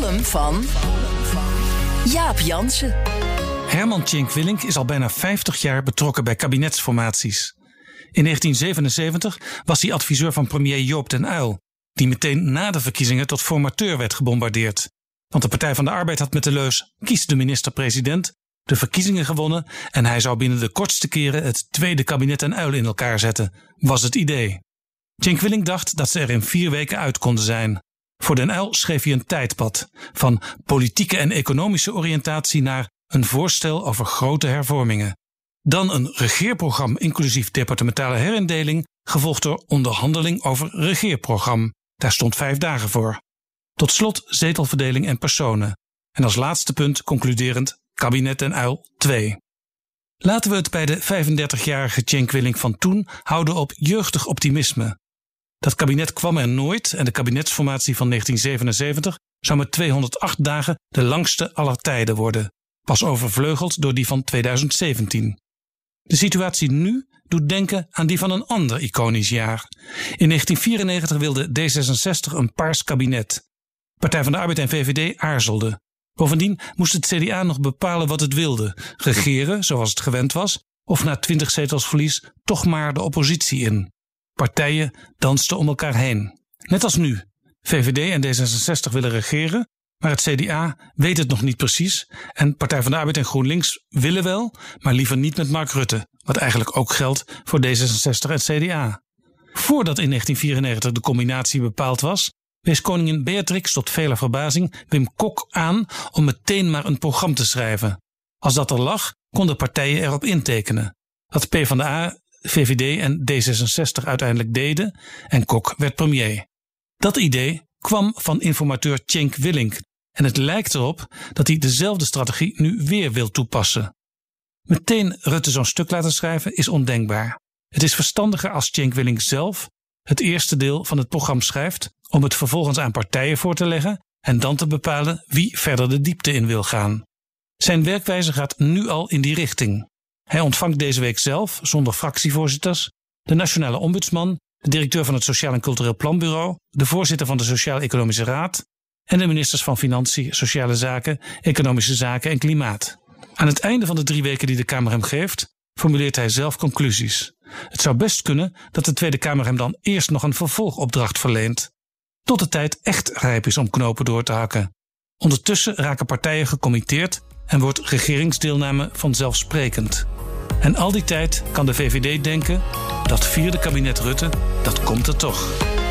column van Jaap Jansen. Herman Tjenk Willink is al bijna 50 jaar betrokken bij kabinetsformaties. In 1977 was hij adviseur van premier Joop den Uyl, die meteen na de verkiezingen tot formateur werd gebombardeerd. Want de Partij van de Arbeid had met de leus "kies de minister-president" de verkiezingen gewonnen en hij zou binnen de kortste keren het tweede kabinet den Uyl in elkaar zetten, was het idee. Tjenk Willink dacht dat ze er in 4 weken uit konden zijn. Voor den Uyl schreef hij een tijdpad, van politieke en economische oriëntatie naar een voorstel over grote hervormingen. Dan een regeerprogramma inclusief departementale herindeling, gevolgd door onderhandeling over regeerprogramma. Daar stond 5 dagen voor. Tot slot zetelverdeling en personen. En als laatste punt concluderend kabinet den Uyl 2. Laten we het bij de 35-jarige Tjenk Willink van toen houden op jeugdig optimisme. Dat kabinet kwam er nooit en de kabinetsformatie van 1977 zou met 208 dagen de langste aller tijden worden, pas overvleugeld door die van 2017. De situatie nu doet denken aan die van een ander iconisch jaar. In 1994 wilde D66 een paars kabinet. Partij van de Arbeid en VVD aarzelden. Bovendien moest het CDA nog bepalen wat het wilde: regeren, zoals het gewend was, of na 20 zetels verlies toch maar de oppositie in. Partijen dansten om elkaar heen. Net als nu. VVD en D66 willen regeren, maar het CDA weet het nog niet precies. En Partij van de Arbeid en GroenLinks willen wel, maar liever niet met Mark Rutte. Wat eigenlijk ook geldt voor D66 en CDA. Voordat in 1994 de combinatie bepaald was, wees koningin Beatrix tot veler verbazing Wim Kok aan om meteen maar een programma te schrijven. Als dat er lag, konden partijen erop intekenen. Wat PvdA, VVD en D66 uiteindelijk deden en Kok werd premier. Dat idee kwam van informateur Tjenk Willink en het lijkt erop dat hij dezelfde strategie nu weer wil toepassen. Meteen Rutte zo'n stuk laten schrijven is ondenkbaar. Het is verstandiger als Tjenk Willink zelf het eerste deel van het programma schrijft, om het vervolgens aan partijen voor te leggen en dan te bepalen wie verder de diepte in wil gaan. Zijn werkwijze gaat nu al in die richting. Hij ontvangt deze week zelf, zonder fractievoorzitters, de nationale ombudsman, de directeur van het Sociaal en Cultureel Planbureau, de voorzitter van de Sociaal-Economische Raad en de ministers van Financiën, Sociale Zaken, Economische Zaken en Klimaat. Aan het einde van de 3 weken die de Kamer hem geeft, formuleert hij zelf conclusies. Het zou best kunnen dat de Tweede Kamer hem dan eerst nog een vervolgopdracht verleent, tot de tijd echt rijp is om knopen door te hakken. Ondertussen raken partijen gecommitteerd en wordt regeringsdeelname vanzelfsprekend. En al die tijd kan de VVD denken: dat 4e kabinet Rutte, dat komt er toch.